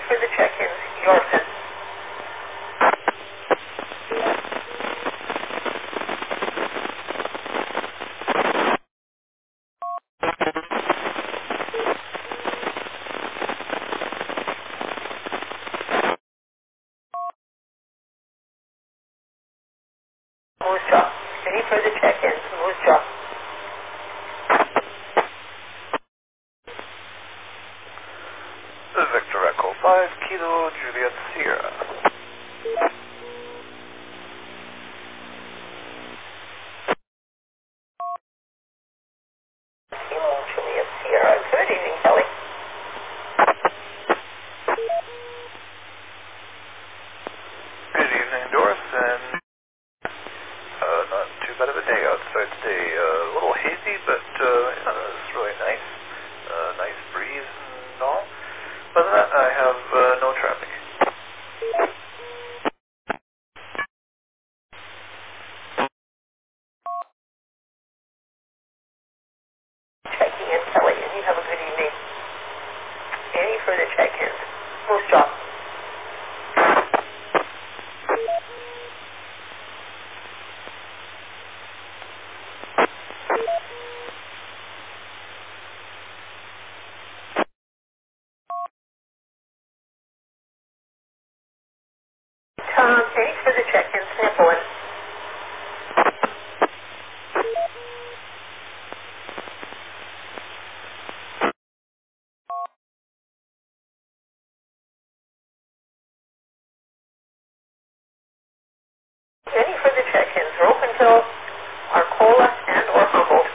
for the check-ins, Yorkton. Moose Jaw. Any further check-ins, Moose Jaw. Victor Echo 5, Kilo Juliet Sierra. Kilo Juliet Sierra. Good evening, Kelly. Good evening, Doris, and not too bad of a day outside today. A little hazy, but it's really nice. Nice breeze and all. Other than that, I have no traffic. Checking in, Kelly, and you have a good evening. Any further check-ins, Moose Jaw. Tom, any further check-ins, Nepalin. Any further check-ins, are open till Arcola and or Humboldt.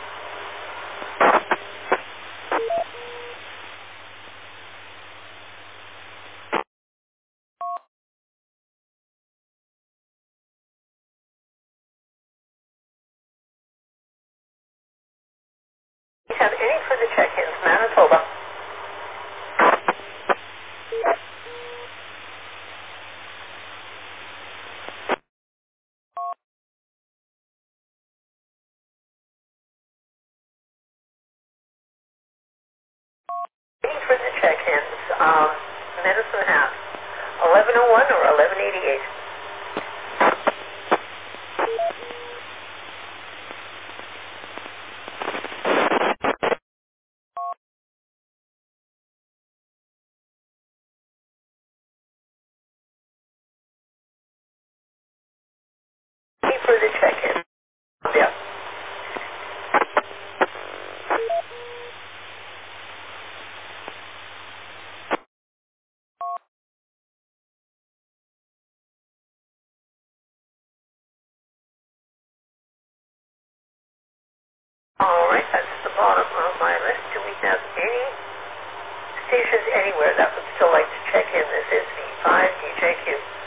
We have any further check-ins, Manitoba. Any further check-ins, Medicine Hat, 1101 or 1188. Any further check-ins? Yeah. All right, that's the bottom of my list. Do we have any stations anywhere that would still like to check in? This is V5DJQ.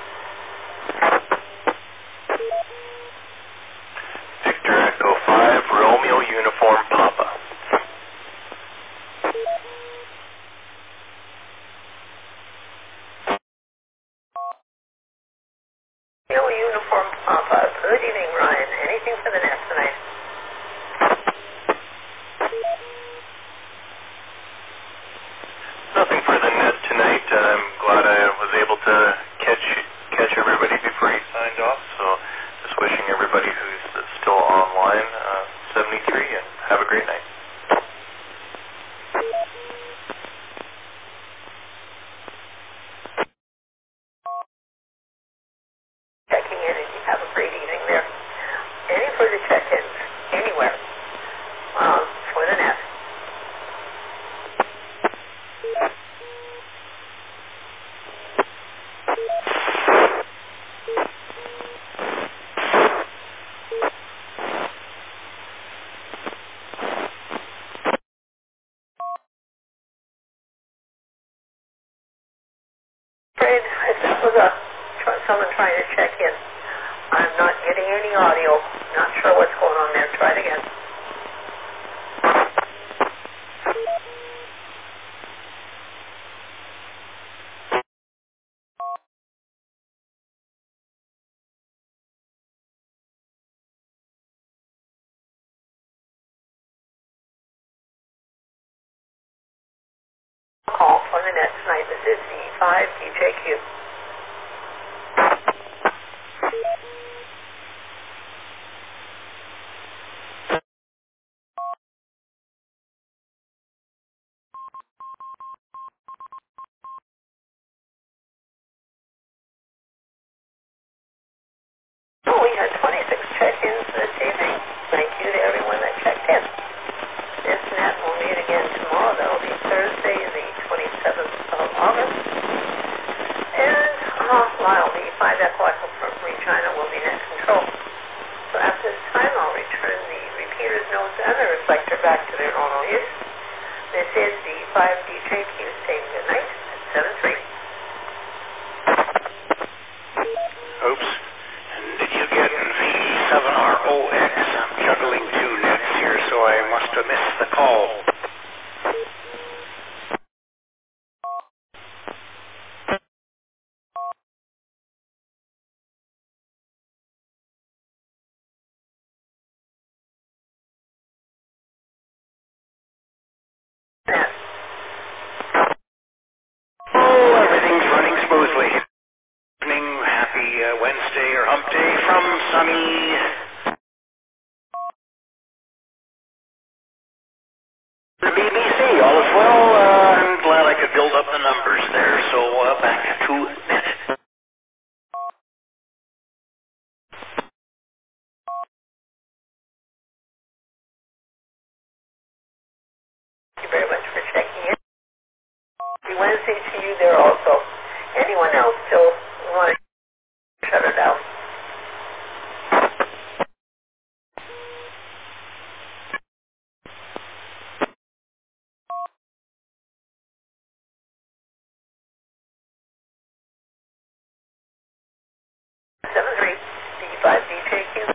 Victor Echo 5, Romeo Uniform Papa. Bill Uniform Papa. Good evening, Ryan. Anything for the nest tonight? Nothing for the net tonight. I'm glad I was able to catch everybody before he signed off. So just wishing everybody who's still online 73 and have a great night. Checking in, and you have a great evening there. Any further check-ins anywhere for the nest? Afraid if that was someone trying to check in. I'm not getting any audio. Not sure what's going on there. Try it again. Call for on the net tonight. This is the 5DJQ. Oh, we had 26 check-ins this evening. Thank you to everyone that checked in. This net will meet again tomorrow. That will be Thursday, the 27th of August. And Lyle, the 5 Echo Echo from Regina will be net control. So at this time, I'll return the repeater's notes and the reflector back to their normal use. This is the 5DJQ saying good night at 7-3. Oops. And did you get V7ROX? I'm juggling two nets here, so I must have missed the call. Net. Oh, everything's running smoothly. Evening, happy Wednesday or hump day from sunny the BBC. All is well. I'm glad I could build up the numbers there. So back to net. Thank you very much for checking in. Happy Wednesday to you there also. Anyone else still want to shut it down? Seven three D5DJQ.